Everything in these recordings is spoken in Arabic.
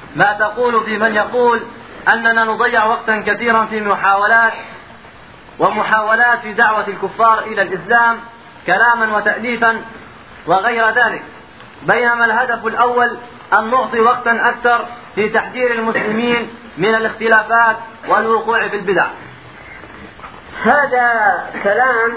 ما تقول في من يقول أننا نضيع وقتا كثيرا في محاولات في دعوة الكفار إلى الإسلام كلاما وتأليفا وغير ذلك، بينما الهدف الأول أن نعطي وقتا أكثر في تحذير المسلمين من الاختلافات والوقوع في البدع؟ هذا كلام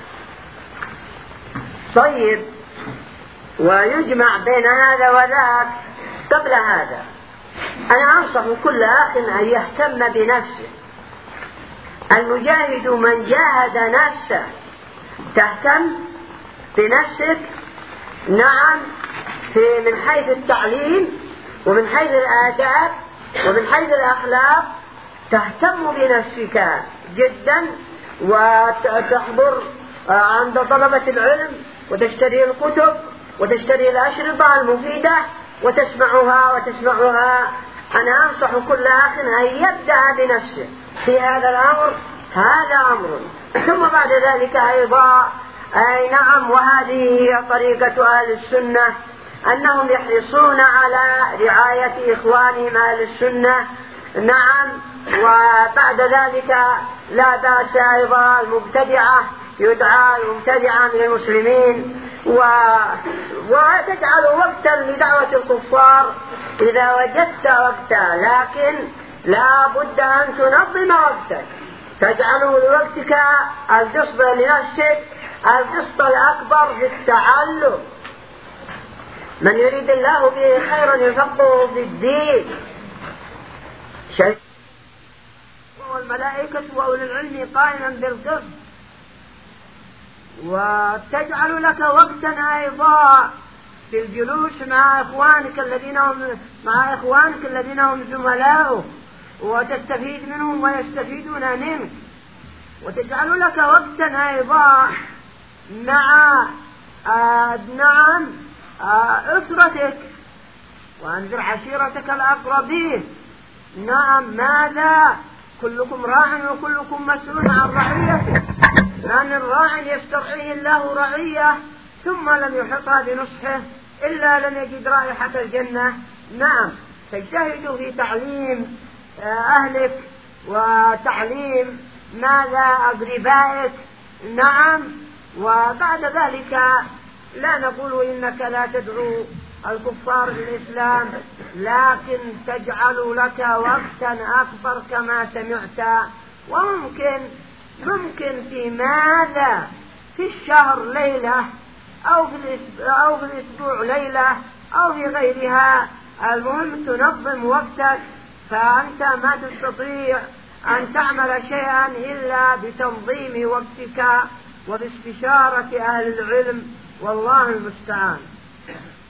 طيب، ويجمع بين هذا وذاك. قبل هذا أنا أنصح كل أخ أن يهتم بنفسه. المجاهد من جاهد نفسه. تهتم بنفسك، نعم، من حيث التعليم ومن حيث الآداب ومن حيث الأخلاق. تهتم بنفسك جدا وتحضر عند طلبة العلم وتشتري الكتب وتشتري الأشرطة المفيدة وتسمعها. أنا أنصح كل أخ أن يبدأ بنفسه في هذا الأمر. هذا أمر. ثم بعد ذلك أيضا نعم، وهذه هي طريقة أهل السنة، أنهم يحرصون على رعاية إخوانهم أهل السنة. نعم، وبعد ذلك لا بأس أيضا المبتدعة يدعى المبتدعة من المسلمين، وتجعل وقتا لدعوة الكفار إذا وجدت وقتا، لكن لا بد أن تنظم وقتك، تجعل لوقتك القسط لنفسك، القسط الأكبر في التعلم. من يريد الله به خيرا يفقهه في الدين. والملائكة وأولي العلم قائما بالقسط. وتجعل لك وقتا أيضا في الجلوس مع إخوانك الذين هم زملاؤك، وتستفيد منهم ويستفيدون منك. وتجعل لك وقتا أيضا مع أسرتك، وأنذر عشيرتك الأقربين. نعم، ماذا؟ كلكم راع وكلكم مسؤول عن رعيته، لأن الراعي يسترعيه الله رعية ثم لم يحطها بنصحه إلا لم يجد رائحة الجنة. نعم، تجتهد في تعليم أهلك وتعليم أقربائك. نعم، وبعد ذلك لا نقول إنك لا تدعو الكفار للإسلام، لكن تجعل لك وقتا أكبر كما سمعت. وممكن في ماذا في الشهر ليلة أو في الأسبوع ليلة أو في غيرها، المهم تنظم وقتك. فأنت ما تستطيع أن تعمل شيئا إلا بتنظيم وقتك وباستشارة أهل العلم، والله المستعان.